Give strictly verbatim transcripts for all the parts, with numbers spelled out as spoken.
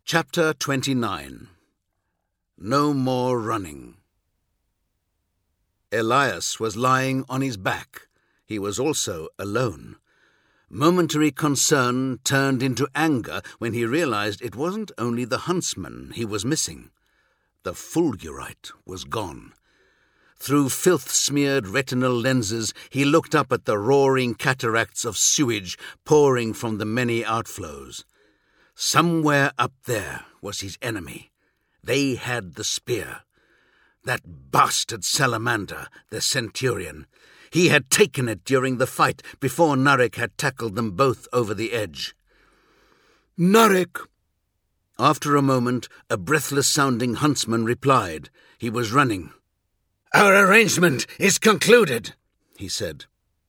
Chapter twenty-nine. No More Running. Elias was lying on his back. He was also alone. Momentary concern turned into anger when he realized it wasn't only the huntsman he was missing. The fulgurite was gone. Through filth-smeared retinal lenses, he looked up at the roaring cataracts of sewage pouring from the many outflows. Somewhere up there was his enemy. They had the spear. That bastard salamander, the centurion. He had taken it during the fight before Narek had tackled them both over the edge. "Narek!" After a moment, a breathless-sounding huntsman replied. He was running. "Our arrangement is concluded," he said.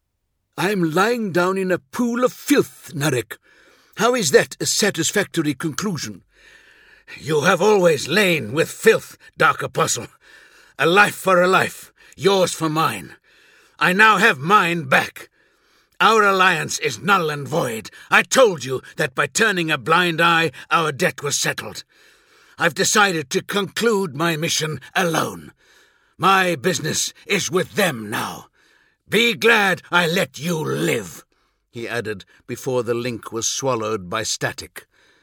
"I am lying down in a pool of filth, Narek. How is that a satisfactory conclusion?" "You have always lain with filth, Dark Apostle. A life for a life, yours for mine. I now have mine back. Our alliance is null and void. I told you that by turning a blind eye, our debt was settled. I've decided to conclude my mission alone. My business is with them now. Be glad I let you live," he added before the link was swallowed by static.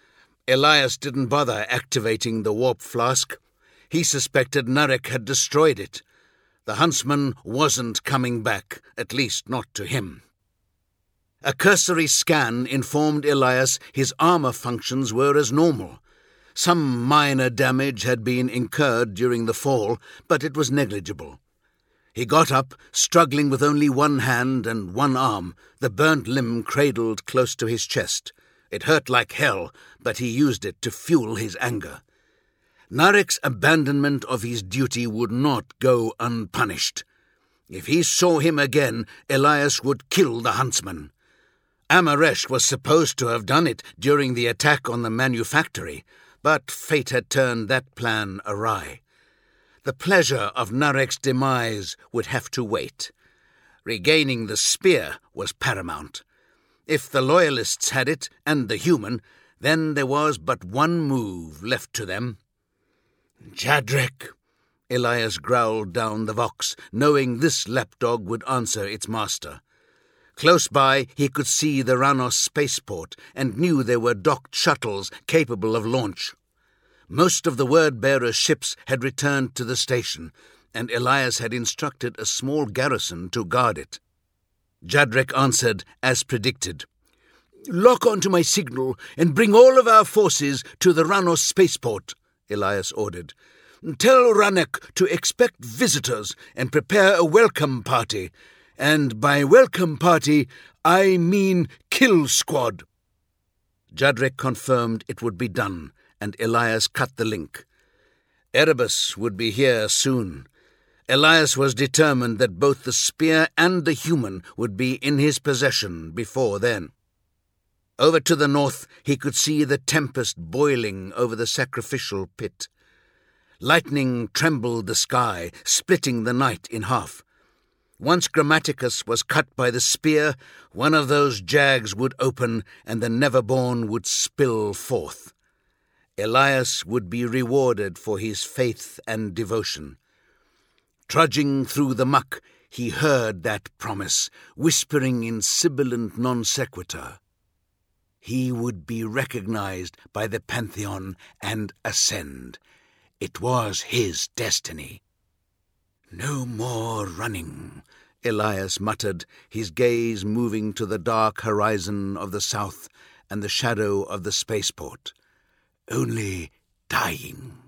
Elias didn't bother activating the warp flask. He suspected Narek had destroyed it. The huntsman wasn't coming back, at least not to him. A cursory scan informed Elias his armor functions were as normal. Some minor damage had been incurred during the fall, but it was negligible. He got up, struggling with only one hand and one arm, the burnt limb cradled close to his chest. It hurt like hell, but he used it to fuel his anger. Narek's abandonment of his duty would not go unpunished. If he saw him again, Elias would kill the huntsman. Amaresh was supposed to have done it during the attack on the manufactory, but fate had turned that plan awry. The pleasure of Narek's demise would have to wait. Regaining the spear was paramount. If the Loyalists had it, and the human, then there was but one move left to them. "Jadrek," Elias growled down the Vox, knowing this lapdog would answer its master. Close by, he could see the Ranos spaceport and knew there were docked shuttles capable of launch. Most of the word-bearer ships had returned to the station, and Elias had instructed a small garrison to guard it. Jadrek answered, as predicted. "Lock onto my signal and bring all of our forces to the Ranos spaceport," Elias ordered. "Tell Ranek to expect visitors and prepare a welcome party. And by welcome party, I mean kill squad." Jadrek confirmed it would be done, and Elias cut the link. Erebus would be here soon. Elias was determined that both the spear and the human would be in his possession before then. Over to the north, he could see the tempest boiling over the sacrificial pit. Lightning trembled the sky, splitting the night in half. Once Grammaticus was cut by the spear, one of those jags would open and the Neverborn would spill forth. Elias would be rewarded for his faith and devotion. Trudging through the muck, he heard that promise, whispering in sibilant non sequitur. He would be recognized by the Pantheon and ascend. It was his destiny. "No more running," Elias muttered, his gaze moving to the dark horizon of the south and the shadow of the spaceport. "Only dying."